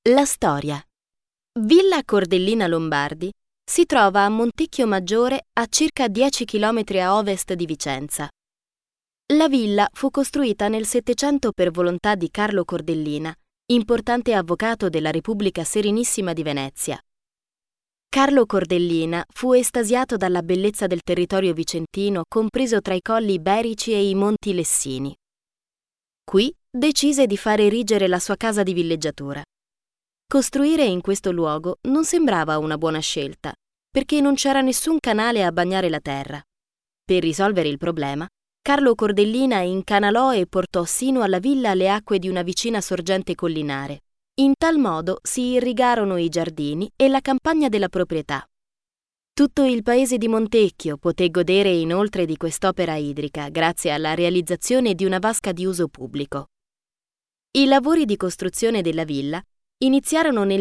La storia. Villa Cordellina Lombardi si trova a Montecchio Maggiore, a circa 10 km a ovest di Vicenza. La villa fu costruita nel Settecento per volontà di Carlo Cordellina, importante avvocato della Repubblica Serenissima di Venezia. Carlo Cordellina fu estasiato dalla bellezza del territorio vicentino, compreso tra i colli iberici e i monti Lessini. Qui decise di far erigere la sua casa di villeggiatura. Costruire in questo luogo non sembrava una buona scelta, perché non c'era nessun canale a bagnare la terra. Per risolvere il problema, Carlo Cordellina incanalò e portò sino alla villa le acque di una vicina sorgente collinare. In tal modo si irrigarono i giardini e la campagna della proprietà. Tutto il paese di Montecchio poté godere inoltre di quest'opera idrica grazie alla realizzazione di una vasca di uso pubblico. I lavori di costruzione della villa iniziarono nel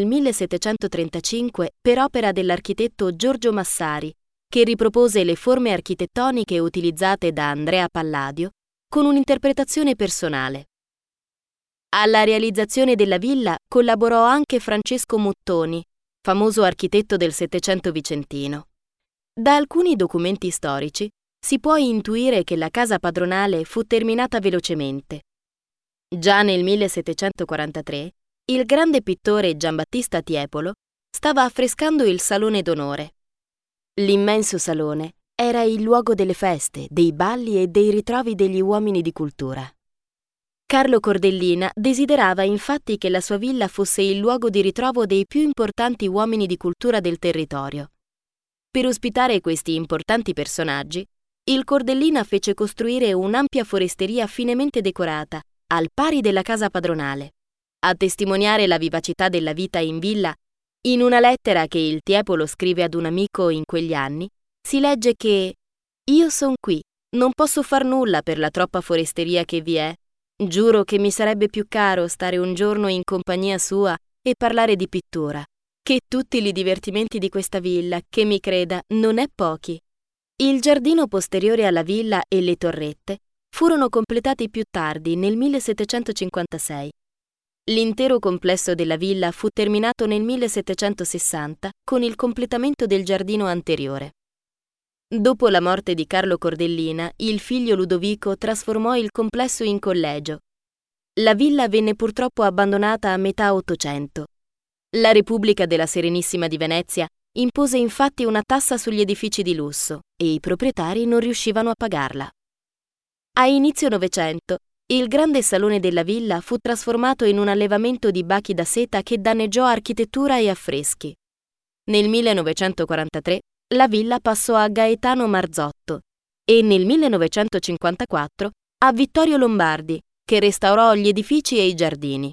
1735 per opera dell'architetto Giorgio Massari, che ripropose le forme architettoniche utilizzate da Andrea Palladio con un'interpretazione personale. Alla realizzazione della villa collaborò anche Francesco Muttoni, famoso architetto del Settecento vicentino. Da alcuni documenti storici si può intuire che la casa padronale fu terminata velocemente. Già nel 1743 il grande pittore Giambattista Tiepolo stava affrescando il Salone d'Onore. L'immenso salone era il luogo delle feste, dei balli e dei ritrovi degli uomini di cultura. Carlo Cordellina desiderava infatti che la sua villa fosse il luogo di ritrovo dei più importanti uomini di cultura del territorio. Per ospitare questi importanti personaggi, il Cordellina fece costruire un'ampia foresteria finemente decorata, al pari della casa padronale. A testimoniare la vivacità della vita in villa, in una lettera che il Tiepolo scrive ad un amico in quegli anni, si legge che «Io son qui, non posso far nulla per la troppa foresteria che vi è. Giuro che mi sarebbe più caro stare un giorno in compagnia sua e parlare di pittura, che tutti i divertimenti di questa villa, che mi creda, non è pochi». Il giardino posteriore alla villa e le torrette furono completati più tardi, nel 1756. L'intero complesso della villa fu terminato nel 1760 con il completamento del giardino anteriore. Dopo la morte di Carlo Cordellina, il figlio Ludovico trasformò il complesso in collegio. La villa venne purtroppo abbandonata a metà Ottocento. La Repubblica della Serenissima di Venezia impose infatti una tassa sugli edifici di lusso e i proprietari non riuscivano a pagarla. A inizio Novecento, il grande salone della villa fu trasformato in un allevamento di bachi da seta che danneggiò architettura e affreschi. Nel 1943 la villa passò a Gaetano Marzotto e nel 1954 a Vittorio Lombardi, che restaurò gli edifici e i giardini.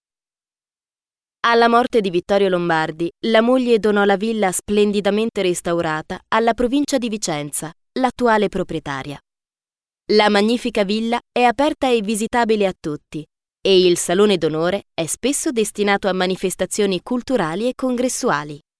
Alla morte di Vittorio Lombardi, la moglie donò la villa splendidamente restaurata alla provincia di Vicenza, l'attuale proprietaria. La magnifica villa è aperta e visitabile a tutti e il Salone d'Onore è spesso destinato a manifestazioni culturali e congressuali.